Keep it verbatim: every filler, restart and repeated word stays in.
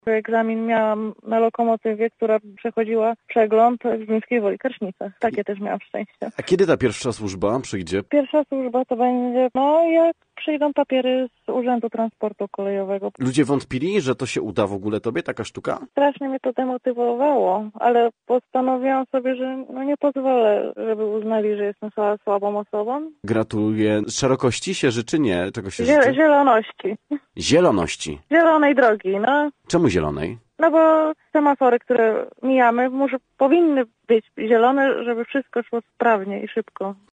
Egzamin miałam na lokomotywie, która przechodziła przegląd w Zduńskiej Woli Karsznicach. Takie też miałam szczęście. A kiedy ta pierwsza służba przyjdzie? Pierwsza służba to będzie, no jak przyjdą papiery z Urzędu Transportu Kolejowego. Ludzie wątpili, że to się uda w ogóle tobie, taka sztuka? Strasznie mnie to demotywowało, ale postanowiłam sobie, że no nie pozwolę, żeby uznali, że jestem słabą osobą. Gratuluję. Szerokości się życzy, nie? Czego się Zie- życzy? Zieloności. Zieloności. Zielonej drogi, no. Czemu zielonej? No bo semafory, które mijamy, może powinny być zielone, żeby wszystko szło sprawnie i szybko.